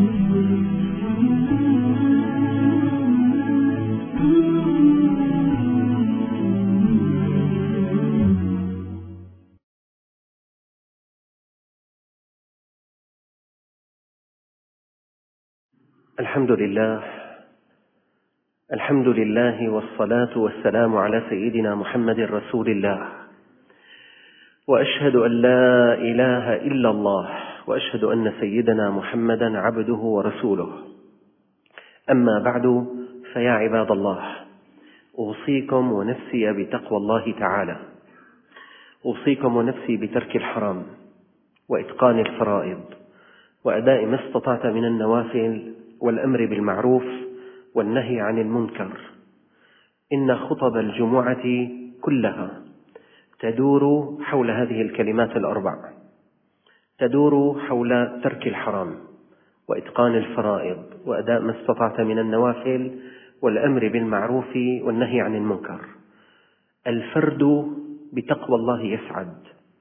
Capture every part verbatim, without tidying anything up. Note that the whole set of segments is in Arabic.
الحمد لله الحمد لله والصلاة والسلام على سيدنا محمد رسول الله، وأشهد أن لا إله إلا الله، وأشهد أن سيدنا محمدا عبده ورسوله. أما بعد، فيا عباد الله، أوصيكم ونفسي بتقوى الله تعالى، أوصيكم ونفسي بترك الحرام وإتقان الفرائض وأداء ما استطعت من النوافل والأمر بالمعروف والنهي عن المنكر. إن خطب الجمعة كلها تدور حول هذه الكلمات الأربع، تدور حول ترك الحرام وإتقان الفرائض وأداء ما استطعت من النوافل والأمر بالمعروف والنهي عن المنكر. الفرد بتقوى الله يسعد،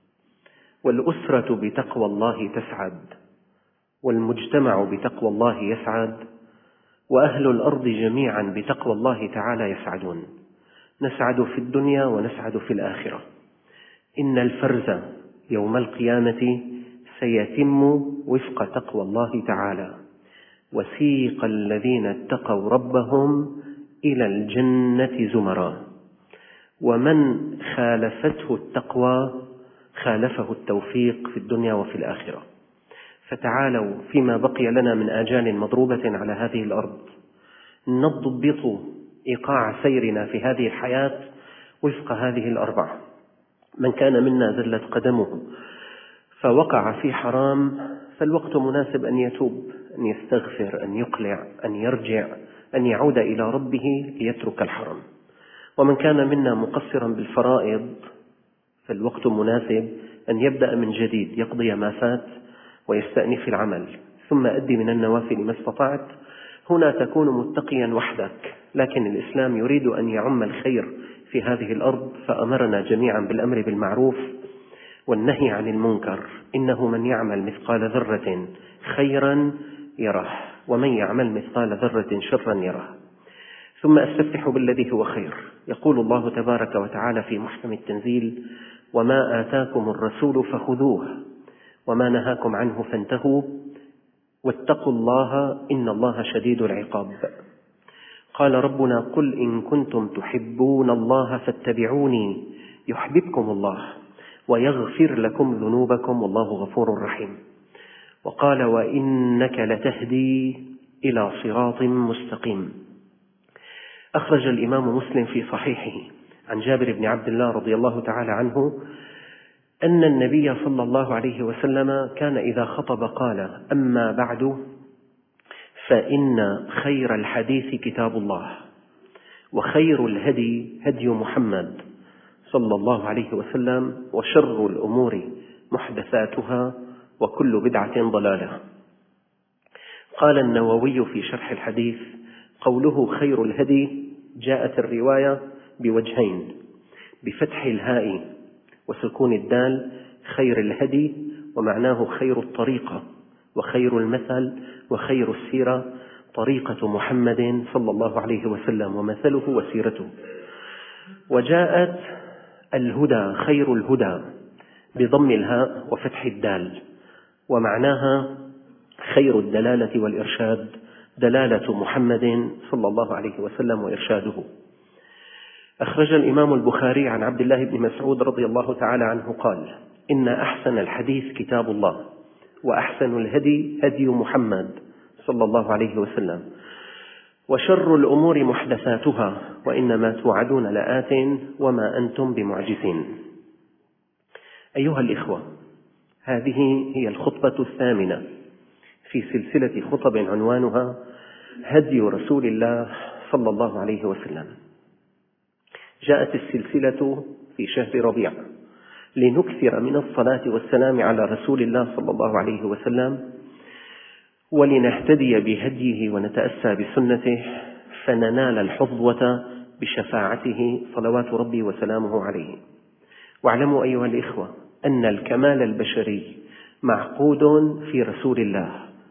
والأسرة بتقوى الله تسعد، والمجتمع بتقوى الله يسعد، وأهل الأرض جميعا بتقوى الله تعالى يسعدون. نسعد في الدنيا ونسعد في الآخرة. إن الفرز يوم القيامة سيتم وفق تقوى الله تعالى. وسيق الذين اتقوا ربهم إلى الجنة زمرا، ومن خالفته التقوى خالفه التوفيق في الدنيا وفي الآخرة. فتعالوا فيما بقي لنا من آجال مضروبة على هذه الأرض نضبط إيقاع سيرنا في هذه الحياة وفق هذه الأربعة. من كان منا زلت قدمه فوقع في حرام، فالوقت مناسب أن يتوب، أن يستغفر، أن يقلع، أن يرجع، أن يعود إلى ربه ليترك الحرام. ومن كان منا مقصرا بالفرائض فالوقت مناسب أن يبدأ من جديد، يقضي ما فات ويستأنف العمل، ثم أدي من النوافل ما استطعت. هنا تكون متقيا وحدك، لكن الإسلام يريد أن يعم الخير في هذه الأرض، فأمرنا جميعا بالأمر بالمعروف والنهي عن المنكر. إنه من يعمل مثقال ذرة خيرا يره، ومن يعمل مثقال ذرة شرا يره. ثم أستفتح بالذي هو خير. يقول الله تبارك وتعالى في محكم التنزيل: وما آتاكم الرسول فخذوه وما نهاكم عنه فانتهوا واتقوا الله إن الله شديد العقاب. قال ربنا: قل إن كنتم تحبون الله فاتبعوني يحببكم الله ويغفر لكم ذنوبكم والله غفور رحيم. وقال: وإنك لتهدي إلى صراط مستقيم. أخرج الإمام مسلم في صحيحه عن جابر بن عبد الله رضي الله تعالى عنه أن النبي صلى الله عليه وسلم كان إذا خطب قال: أما بعد، فإن خير الحديث كتاب الله، وخير الهدي هدي محمد صلى الله عليه وسلم، وشر الأمور محدثاتها وكل بدعة ضلالة. قال النووي في شرح الحديث: قوله خير الهدي جاءت الرواية بوجهين، بفتح الهاء وسكون الدال، خير الهدي، ومعناه خير الطريقة وخير المثل وخير السيرة، طريقة محمد صلى الله عليه وسلم ومثله وسيرته. وجاءت الهدى خير الهدى بضم الهاء وفتح الدال، ومعناها خير الدلالة والإرشاد، دلالة محمد صلى الله عليه وسلم وإرشاده. أخرج الإمام البخاري عن عبد الله بن مسعود رضي الله تعالى عنه قال: إن أحسن الحديث كتاب الله، وأحسن الهدي هدي محمد صلى الله عليه وسلم، وشر الأمور محدثاتها، وإنما توعدون لآت وما أنتم بمعجزين. أيها الإخوة، هذه هي الخطبة الثامنة في سلسلة خطب عنوانها هدي رسول الله صلى الله عليه وسلم. جاءت السلسلة في شهر ربيع لنكثر من الصلاة والسلام على رسول الله صلى الله عليه وسلم، ولنهتدي بهديه ونتأسى بسنته، فننال الحظوة بشفاعته صلوات ربي وسلامه عليه. واعلموا أيها الإخوة أن الكمال البشري معقود في رسول الله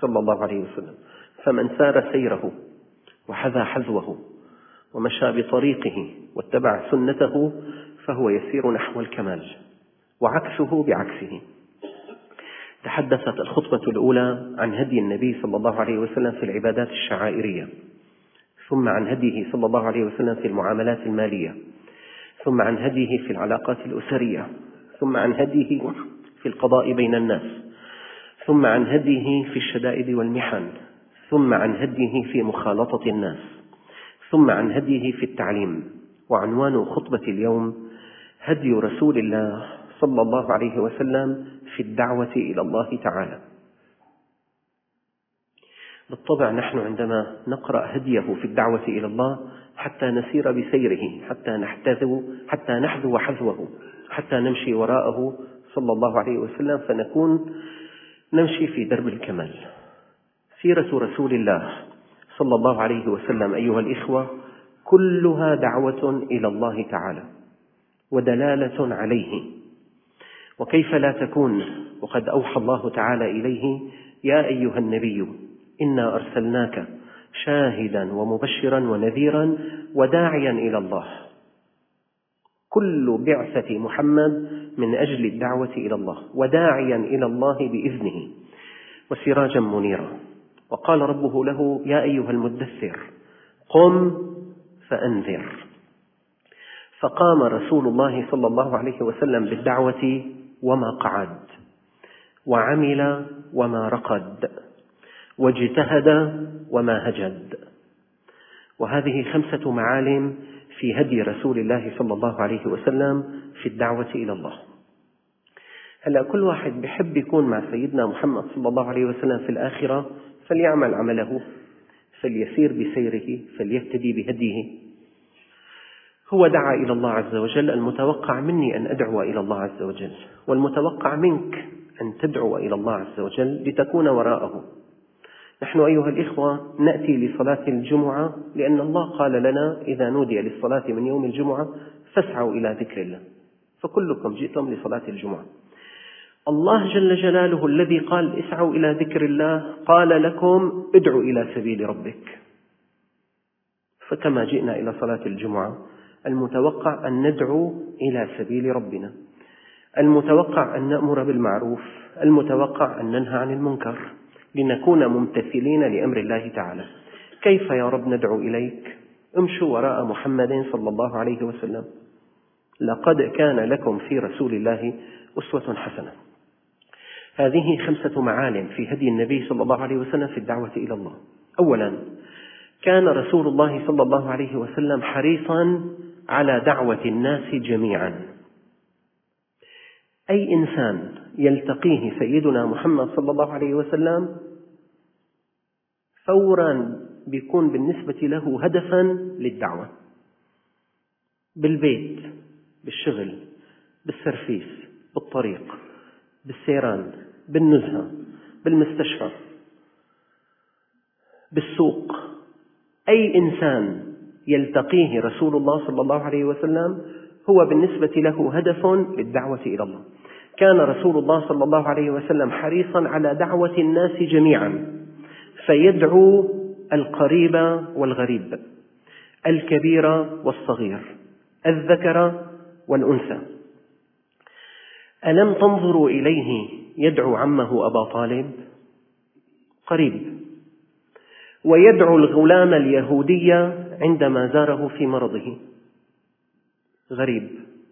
صلى الله عليه وسلم. فمن سار سيره وحذا حذوه ومشى بطريقه واتبع سنته فهو يسير نحو الكمال، وعكسه بعكسه. تحدثت الخطبة الأولى عن هدي النبي صلى الله عليه وسلم في العبادات الشعائرية، ثم عن هديه صلى الله عليه وسلم في المعاملات المالية، ثم عن هديه في العلاقات الأسرية، ثم عن هديه في القضاء بين الناس، ثم عن هديه في الشدائد والمحن، ثم عن هديه في مخالطة الناس، ثم عن هديه في التعليم. وعنوان خطبة اليوم هدي رسول الله صلى الله عليه وسلم في الدعوة إلى الله تعالى. بالطبع نحن عندما نقرأ هديه في الدعوة إلى الله حتى نسير بسيره، حتى نحتذو حتى نحذو حذوه، حتى نمشي وراءه صلى الله عليه وسلم، فنكون نمشي في درب الكمال. سيرة رسول الله صلى الله عليه وسلم أيها الإخوة كلها دعوة إلى الله تعالى ودلالة عليه. وكيف لا تكون وقد أوحى الله تعالى إليه: يا أيها النبي إنا أرسلناك شاهدا ومبشرا ونذيرا وداعيا إلى الله. كل بعثة محمد من أجل الدعوة إلى الله، وداعيا إلى الله بإذنه، وسراجا منيرا. وقال ربه له: يا أيها المدثر قم فأنذر. فقام رسول الله صلى الله عليه وسلم بالدعوة وما قعد، وعمل وما رقد، واجتهد وما هجد. وهذه خمسة معالم في هدي رسول الله صلى الله عليه وسلم في الدعوة إلى الله. هلأ كل واحد بحب يكون مع سيدنا محمد صلى الله عليه وسلم في الآخرة، فليعمل عمله، فليسير بسيره، فليهتدي بهديه. هو دعا إلى الله عز وجل. المتوقع مني أن أدعو إلى الله عز وجل، والمتوقع منك أن تدعو إلى الله عز وجل لتكون وراءه. نحن أيها الإخوة نأتي لصلاة الجمعة لأن الله قال لنا: إذا نودي للصلاة من يوم الجمعة فاسعوا إلى ذكر الله. فكلكم جئتم لصلاة الجمعة. الله جل جلاله الذي قال اسعوا إلى ذكر الله قال لكم ادعوا إلى سبيل ربك. فكما جئنا إلى صلاة الجمعة المتوقع أن ندعو إلى سبيل ربنا، المتوقع أن نأمر بالمعروف، المتوقع أن ننهى عن المنكر، لنكون ممتثلين لأمر الله تعالى. كيف يا رب ندعو إليك؟ امشوا وراء محمد صلى الله عليه وسلم. لقد كان لكم في رسول الله أسوة حسنة. هذه خمسة معالم في هدي النبي صلى الله عليه وسلم في الدعوة إلى الله. أولا، كان رسول الله صلى الله عليه وسلم حريصا على دعوة الناس جميعا. أي إنسان يلتقيه سيدنا محمد صلى الله عليه وسلم فورا بيكون بالنسبة له هدفا للدعوة، بالبيت، بالشغل، بالسرفيس، بالطريق، بالسيران، بالنزهة، بالمستشفى، بالسوق. أي إنسان يلتقيه رسول الله صلى الله عليه وسلم هو بالنسبة له هدف للدعوة إلى الله. كان رسول الله صلى الله عليه وسلم حريصا على دعوة الناس جميعا، فيدعو القريب والغريب، الكبير والصغير، الذكر والأنثى. ألم تنظروا إليه يدعو عمه أبا طالب؟ قريب. ويدعو الغلام اليهودي عندما زاره في مرضه؟ غريب.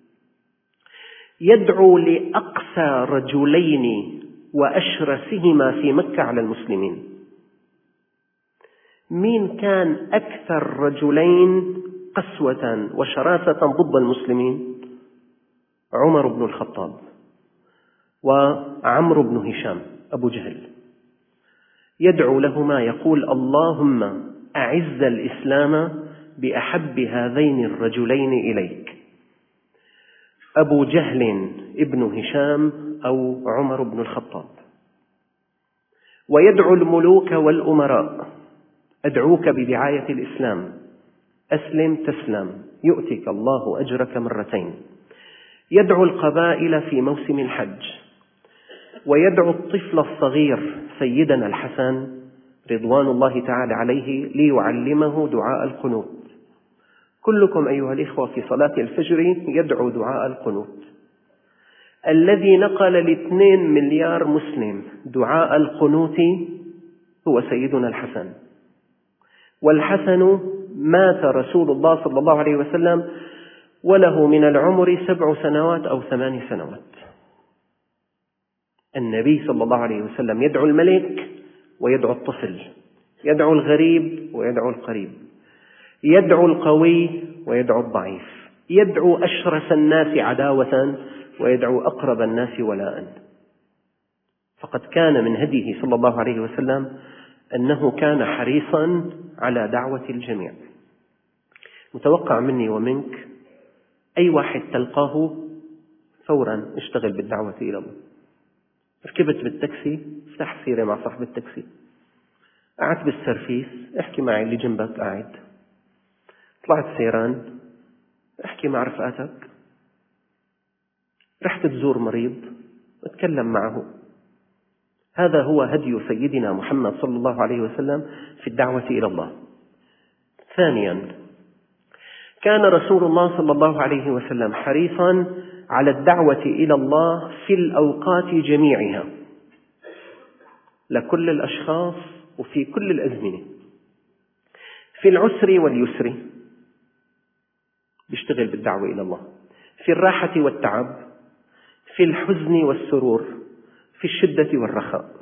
يدعو لأقسى رجلين وأشرسهما في مكة على المسلمين. مين كان أكثر رجلين قسوة وشراسة ضد المسلمين؟ عمر بن الخطاب وعمرو بن هشام أبو جهل. يدعو لهما يقول: اللهم أعز الإسلام بأحب هذين الرجلين إليك، أبو جهل ابن هشام أو عمر بن الخطاب. ويدعو الملوك والأمراء: أدعوك بدعاية الإسلام، أسلم تسلم يؤتك الله أجرك مرتين. يدعو القبائل في موسم الحج: ويدعو الطفل الصغير سيدنا الحسن رضوان الله تعالى عليه ليعلمه دعاء القنوت. كلكم أيها الإخوة في صلاة الفجر يدعو دعاء القنوت. الذي نقل لاثنين مليار مسلم دعاء القنوت هو سيدنا الحسن. والحسن مات رسول الله صلى الله عليه وسلم وله من العمر سبع سنوات أو ثمان سنوات. النبي صلى الله عليه وسلم يدعو الملك ويدعو الطفل، يدعو الغريب ويدعو القريب، يدعو القوي ويدعو الضعيف، يدعو أشرس الناس عداوة ويدعو أقرب الناس ولاء. فقد كان من هديه صلى الله عليه وسلم أنه كان حريصا على دعوة الجميع. متوقع مني ومنك أي واحد تلقاه فورا اشتغل بالدعوة إلى الله. ركبت بالتاكسي افتح سيرة مع صاحب التاكسي، قعدت بالسرفيس احكي مع اللي جنبك قاعد، طلعت سيران احكي مع رفقاتك، رحت تزور مريض اتكلم معه. هذا هو هدي سيدنا محمد صلى الله عليه وسلم في الدعوة إلى الله. ثانيا، كان رسول الله صلى الله عليه وسلم حريصا على الدعوة إلى الله في الأوقات جميعها، لكل الأشخاص وفي كل الأزمنة، في العسر واليسر يشتغل بالدعوة إلى الله، في الراحة والتعب، في الحزن والسرور، في الشدة والرخاء.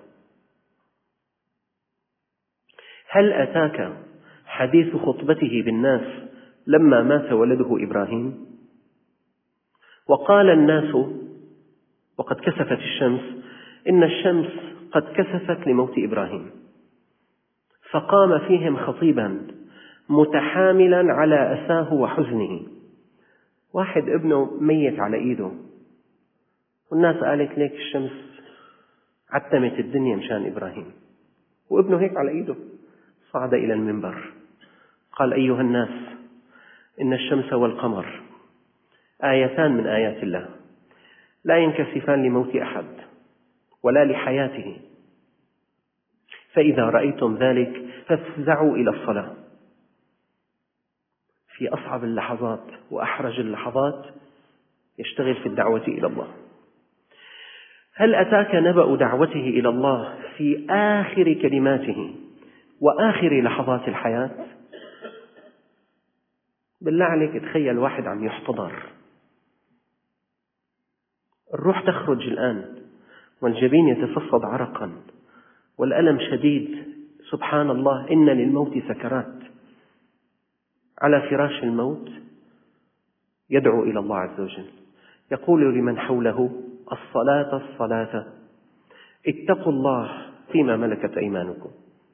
هل أتاك حديث خطبته بالناس لما مات ولده إبراهيم؟ وقال الناس وقد كسفت الشمس إن الشمس قد كسفت لموت إبراهيم، فقام فيهم خطيبا متحاملا على أساه وحزنه. واحد ابنه ميت على إيده والناس قالت ليك الشمس عتمت الدنيا مشان إبراهيم، وابنه هيك على إيده. صعد إلى المنبر قال: أيها الناس، إن الشمس والقمر آيتان من آيات الله لا ينكسفان لموت أحد ولا لحياته، فإذا رأيتم ذلك فافزعوا إلى الصلاة. في أصعب اللحظات وأحرج اللحظات يشتغل في الدعوة إلى الله. هل أتاك نبأ دعوته إلى الله في آخر كلماته وآخر لحظات الحياة؟ بالله عليك تخيل واحد عم يحتضر، الروح تخرج الآن والجبين يتفصد عرقا والألم شديد، سبحان الله، إن للموت سكرات. على فراش الموت يدعو إلى الله عز وجل، يقول لمن حوله: الصلاة الصلاة، اتقوا الله فيما ملكت أيمانكم.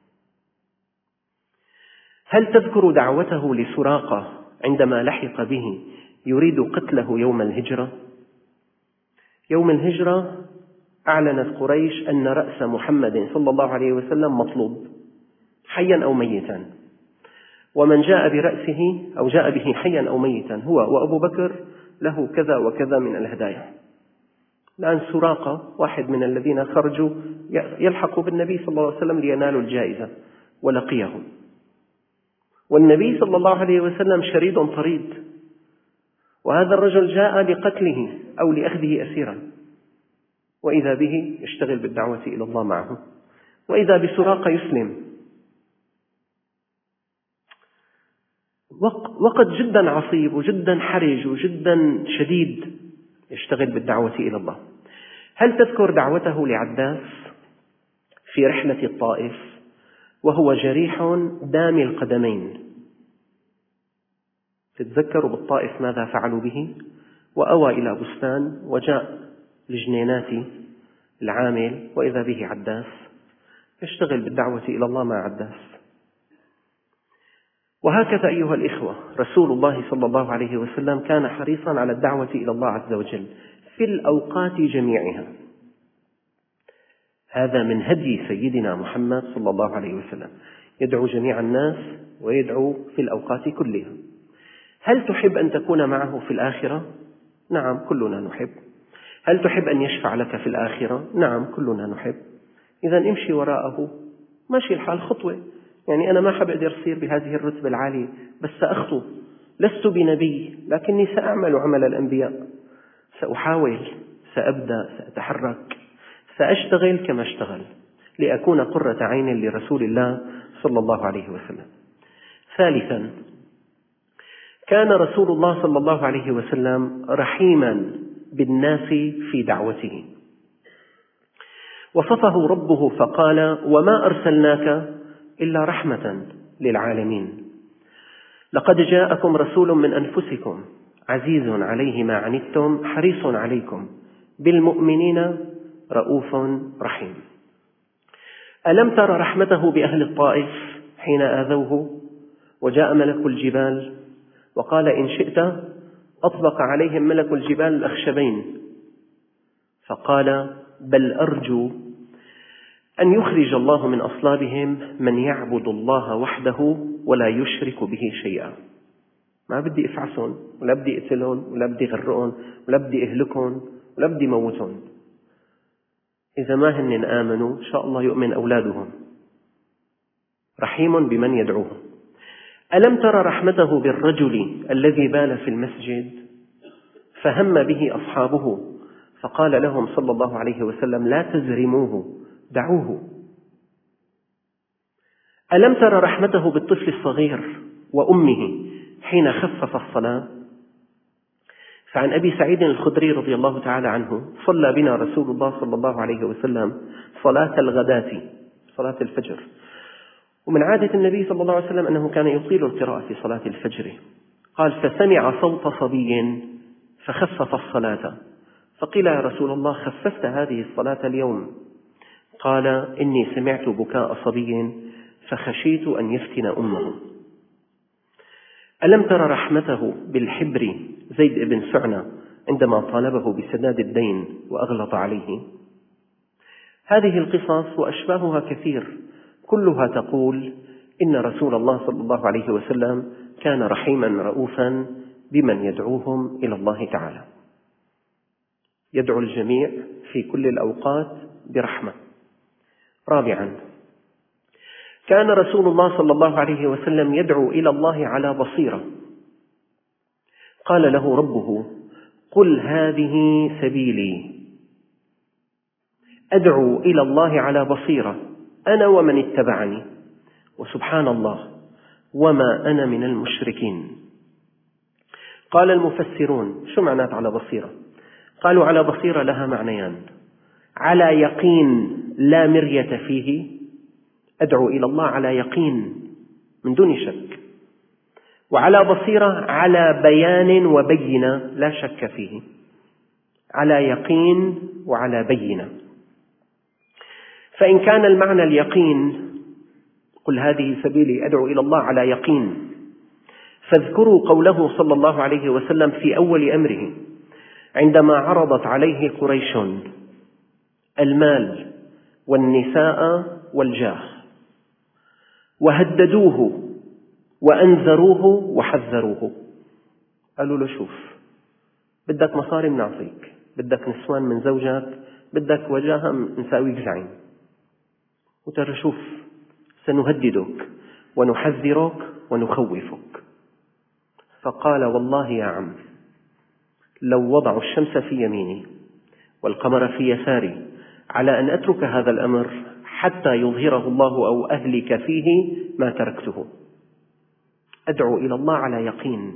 هل تذكر دعوته لسراقة عندما لحق به يريد قتله يوم الهجرة؟ يوم الهجرة أعلنت قريش أن رأس محمد صلى الله عليه وسلم مطلوب حيا أو ميتا، ومن جاء برأسه أو جاء به حيا أو ميتا هو وأبو بكر له كذا وكذا من الهدايا. الآن سراقة واحد من الذين خرجوا يلحق بالنبي صلى الله عليه وسلم لينالوا الجائزة ولقيه، والنبي صلى الله عليه وسلم شريد طريد، وهذا الرجل جاء لقتله أو لأخذه أسيرا، وإذا به يشتغل بالدعوة إلى الله معه، وإذا بسراقة يسلم. وقت جدا عصيب وجدا حرج وجدا شديد يشتغل بالدعوة إلى الله. هل تذكر دعوته لعداس في رحلة الطائف وهو جريح دامي القدمين؟ تتذكروا بالطائف ماذا فعلوا به؟ وأوى إلى بستان وجاء الجنينات العامل وإذا به عداس، يشتغل بالدعوة إلى الله مع عداس. وهكذا أيها الإخوة، رسول الله صلى الله عليه وسلم كان حريصا على الدعوة إلى الله عز وجل في الأوقات جميعها. هذا من هدي سيدنا محمد صلى الله عليه وسلم، يدعو جميع الناس ويدعو في الأوقات كلها. هل تحب أن تكون معه في الآخرة؟ نعم، كلنا نحب. هل تحب أن يشفع لك في الآخرة؟ نعم، كلنا نحب. إذا امشي وراءه، ماشي الحال خطوة. يعني أنا ما حبقدر أصير بهذه الرتبة العالية، بس سأخطو. لست بنبي، لكني سأعمل عمل الأنبياء، سأحاول، سأبدأ، سأتحرك، سأشتغل كما اشتغل لأكون قرة عين لرسول الله صلى الله عليه وسلم. ثالثا، كان رسول الله صلى الله عليه وسلم رحيما بالناس في دعوته. وصفه ربه فقال: وما أرسلناك إلا رحمة للعالمين. لقد جاءكم رسول من أنفسكم عزيز عليه ما عنتم حريص عليكم بالمؤمنين رؤوف رحيم. ألم تر رحمته بأهل الطائف حين آذوه وجاء ملك الجبال وقال: إن شئت أطبق عليهم ملك الجبال الأخشبين، فقال: بل أرجو أن يخرج الله من أصلابهم من يعبد الله وحده ولا يشرك به شيئا. ما بدي أفعسهم، ولا بدي أقتلهم، ولا بدي أغرقهم، ولا بدي أهلكهم، ولا بدي موتهم. إذا ما هن آمنوا إن شاء الله يؤمن أولادهم. رحيم بمن يدعوه. ألم تر رحمته بالرجل الذي بال في المسجد فهم به أصحابه فقال لهم صلى الله عليه وسلم: لا تزرموه، دعوه. ألم تر رحمته بالطفل الصغير وأمه حين خفف الصلاة؟ فعن أبي سعيد الخدري رضي الله تعالى عنه: صلى بنا رسول الله صلى الله عليه وسلم صلاة الغداة، صلاة الفجر. ومن عادة النبي صلى الله عليه وسلم أنه كان يطيل القراءة في صلاة الفجر. قال: فسمع صوت صبي فخفف الصلاة، فقيل: يا رسول الله خففت هذه الصلاة اليوم؟ قال: إني سمعت بكاء صبي فخشيت أن يفتن أمه. ألم تر رحمته بالحبر زيد بن سعنة عندما طالبه بسداد الدين وأغلط عليه؟ هذه القصص وأشباهها كثير، كلها تقول إن رسول الله صلى الله عليه وسلم كان رحيما رؤوفا بمن يدعوهم إلى الله تعالى. يدعو الجميع في كل الأوقات برحمة. رابعا، كان رسول الله صلى الله عليه وسلم يدعو إلى الله على بصيرة. قال له ربه: قل هذه سبيلي أدعو إلى الله على بصيرة أنا ومن اتبعني، وسبحان الله وما أنا من المشركين. قال المفسرون: شو معنات على بصيرة؟ قالوا: على بصيرة لها معنيان: على يقين لا مرية فيه، أدعو إلى الله على يقين من دون شك، وعلى بصيرة على بيان وبينة لا شك فيه. على يقين وعلى بينة. فإن كان المعنى اليقين، قل هذه سبيلي أدعو إلى الله على يقين، فاذكروا قوله صلى الله عليه وسلم في أول أمره عندما عرضت عليه قريش المال والنساء والجاه وهددوه وأنذروه وحذروه. قالوا له: شوف، بدك مصاري منعطيك، بدك نسوان من زوجك، بدك وجاهة نساويك زعيم، وترى شوف سنهددك ونحذرك ونخوفك. فقال: والله يا عم، لو وضعوا الشمس في يميني والقمر في يساري على أن أترك هذا الأمر حتى يظهره الله أو أهلك فيه ما تركته. أدعو إلى الله على يقين.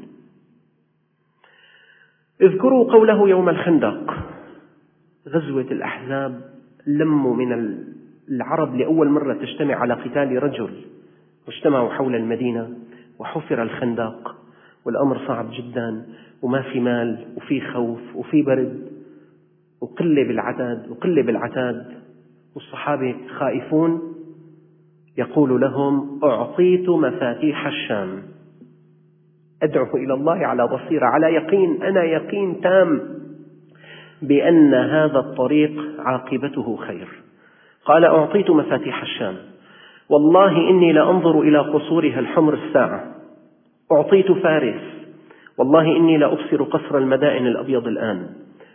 اذكروا قوله يوم الخندق، غزوة الأحزاب، لموا من العرب لأول مرة تجتمع على قتال رجل، واجتمعوا حول المدينة وحفر الخندق، والأمر صعب جدا، وما في مال، وفي خوف، وفي برد، وقلة بالعدد وقلة بالعتاد، والصحابة خائفون. يقول لهم: أعطيت مفاتيح الشام. أدعو إلى الله على بصيرة، على يقين، أنا يقين تام بأن هذا الطريق عاقبته خير. قال: أعطيت مفاتيح الشام، والله إني لأنظر إلى قصورها الحمر الساعة. أعطيت فارس، والله إني لأبصر قصر المدائن الأبيض الآن.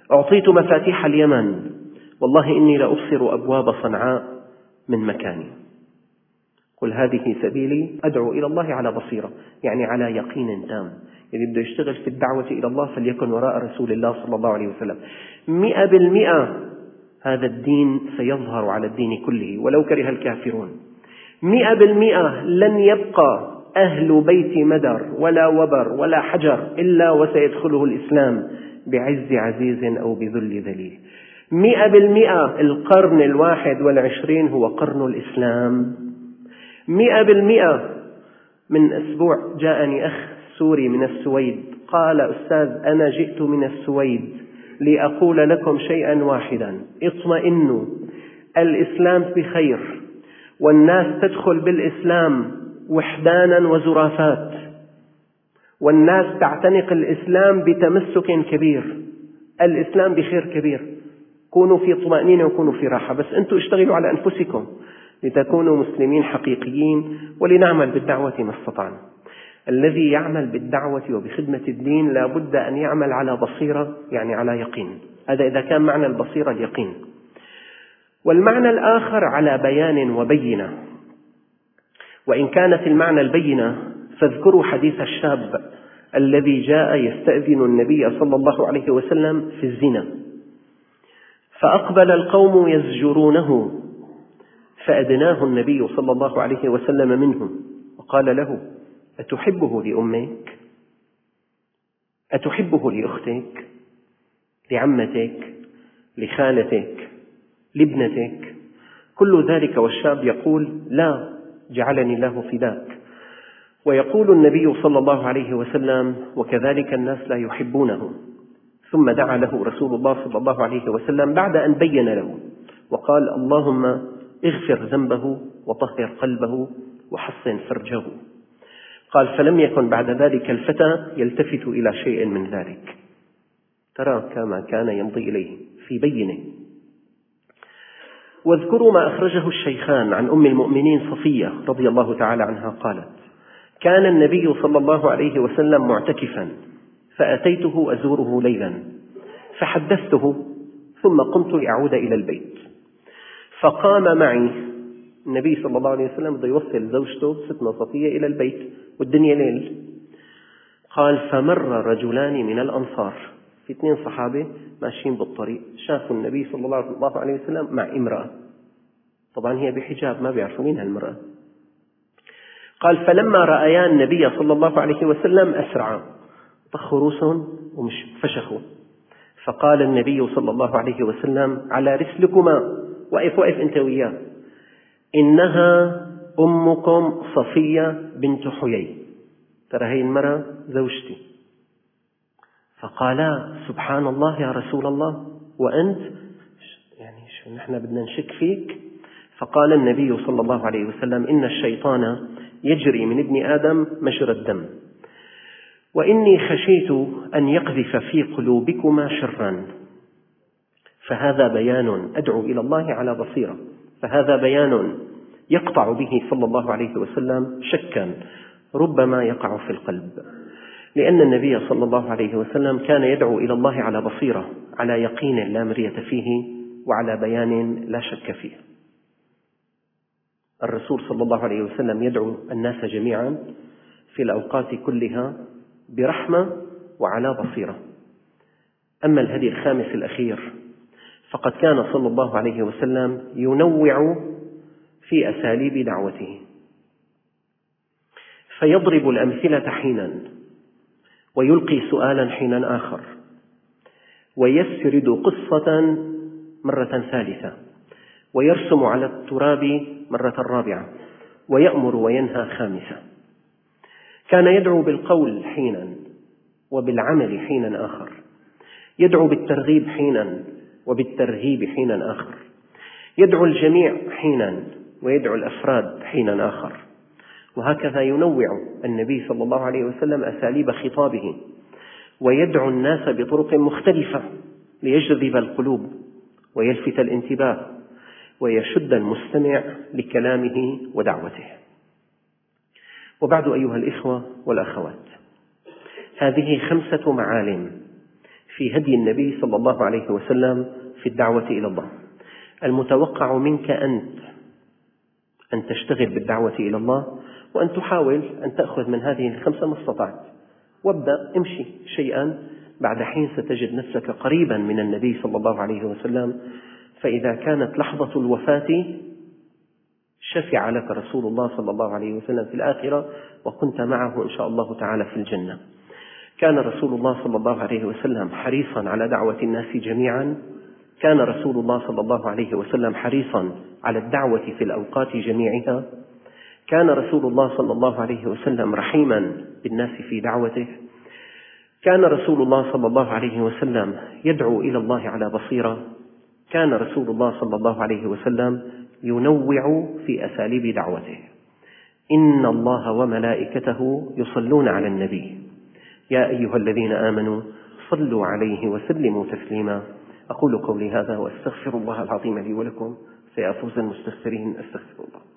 أعطيت مفاتيح اليمن، والله إني لأبصر أبواب صنعاء من مكاني. قل هذه سبيلي أدعو إلى الله على بصيرة، يعني على يقين تام. يعني بده يشتغل في الدعوة إلى الله فليكن وراء رسول الله صلى الله عليه وسلم. مئة بالمئة هذا الدين سيظهر على الدين كله ولو كره الكافرون. مئة بالمئة لن يبقى أهل بيت مدر ولا وبر ولا حجر إلا وسيدخله الإسلام بعز عزيز أو بذل ذليل. مئة بالمئة القرن الواحد والعشرين هو قرن الإسلام. مئة بالمئة. من أسبوع جاءني أخ سوري من السويد قال: أستاذ، أنا جئت من السويد لأقول لكم شيئا واحدا: اطمئنوا، الإسلام بخير، والناس تدخل بالإسلام وحدانا وزرافات، والناس تعتنق الإسلام بتمسك كبير. الإسلام بخير كبير، كونوا في طمأنينة وكونوا في راحة، بس أنتم اشتغلوا على أنفسكم لتكونوا مسلمين حقيقيين ولنعمل بالدعوة ما استطعنا. الذي يعمل بالدعوة وبخدمة الدين لا بد أن يعمل على بصيرة، يعني على يقين. هذا إذا كان معنى البصيرة اليقين. والمعنى الآخر على بيان وبينة. وإن كانت المعنى البينة فاذكروا حديث الشاب الذي جاء يستأذن النبي صلى الله عليه وسلم في الزنا، فأقبل القوم يزجرونه، فأدناه النبي صلى الله عليه وسلم منهم وقال له: أتحبه لأمك؟ أتحبه لأختك؟ لعمتك؟ لخالتك؟ لابنتك؟ كل ذلك والشاب يقول: لا، جعلني الله فداك. ويقول النبي صلى الله عليه وسلم: وكذلك الناس لا يحبونه. ثم دعا له رسول الله صلى الله عليه وسلم بعد أن بين له وقال: اللهم اغفر ذنبه وطهر قلبه وحصن فرجه. قال: فلم يكن بعد ذلك الفتى يلتفت إلى شيء من ذلك، ترى كما كان يمضي إليه في بينه. واذكروا ما أخرجه الشيخان عن أم المؤمنين صفية رضي الله تعالى عنها قالت: كان النبي صلى الله عليه وسلم معتكفا، فأتيته أزوره ليلا، فحدثته ثم قمت لأعود إلى البيت، فقام معي. النبي صلى الله عليه وسلم بده يوصل زوجته ستنا صفية إلى البيت والدنيا ليل. قال: فمر رجلان من الأنصار، في اثنين صحابة ماشيين بالطريق، شافوا النبي صلى الله عليه وسلم مع امرأة، طبعا هي بحجاب ما بيعرفوا مين هالمرأة. قال: فلما رأيا النبي صلى الله عليه وسلم أسرعا، طخوا رؤوسهم ومش فشخوا. فقال النبي صلى الله عليه وسلم: على رسلكما، وقف وقف أنت وياه، إنها أمكم صفية بنت حيي، ترى هي المرأة زوجتي. فقالا: سبحان الله يا رسول الله، وأنت يعني شو نحن بدنا نشك فيك؟ فقال النبي صلى الله عليه وسلم: إن الشيطان يجري من ابن آدم مجرى الدم، وإني خشيت أن يقذف في قلوبكما شرا، فهذا بيان أدعو إلى الله على بصيرة، فهذا بيان يقطع به صلى الله عليه وسلم شكا ربما يقع في القلب، لأن النبي صلى الله عليه وسلم كان يدعو إلى الله على بصيرة، على يقين لا مرية فيه، وعلى بيان لا شك فيه. الرسول صلى الله عليه وسلم يدعو الناس جميعا في الأوقات كلها برحمة وعلى بصيرة. أما الهدي الخامس الأخير فقد كان صلى الله عليه وسلم ينوع في أساليب دعوته، فيضرب الأمثلة حينا، ويلقي سؤالا حينا آخر، ويسرد قصة مرة ثالثة، ويرسم على التراب مرة رابعة، ويأمر وينهى خامسة. كان يدعو بالقول حينا، وبالعمل حينا آخر، يدعو بالترغيب حينا، وبالترهيب حينا آخر، يدعو الجميع حينا، ويدعو الأفراد حينا آخر. وهكذا ينوع النبي صلى الله عليه وسلم أساليب خطابه، ويدعو الناس بطرق مختلفة ليجذب القلوب ويلفت الانتباه ويشد المستمع لكلامه ودعوته. وبعد أيها الإخوة والأخوات، هذه خمسة معالم في هدي النبي صلى الله عليه وسلم في الدعوة إلى الله. المتوقع منك أنت أن تشتغل بالدعوة إلى الله، وأن تحاول أن تأخذ من هذه الخمسة ما استطعت، وابدأ امشي شيئا، بعد حين ستجد نفسك قريبا من النبي صلى الله عليه وسلم. فإذا كانت لحظة الوفاة شفع لك رسول الله صلى الله عليه وسلم في الآخرة، وكنت معه إن شاء الله تعالى في الجنة. كان رسول الله صلى الله عليه وسلم حريصا على دعوة الناس جميعا، كان رسول الله صلى الله عليه وسلم حريصا على الدعوة في الأوقات جميعها، كان رسول الله صلى الله عليه وسلم رحيما بالناس في دعوته، كان رسول الله صلى الله عليه وسلم يدعو إلى الله على بصيرة، كان رسول الله صلى الله عليه وسلم ينوع في أساليب دعوته. إن الله وملائكته يصلون على النبي يا أيها الذين آمنوا صلوا عليه وسلموا تسليما. أقول قولي هذا وأستغفر الله العظيم لي ولكم، فيا فوز المستغفرين. أستغفر الله.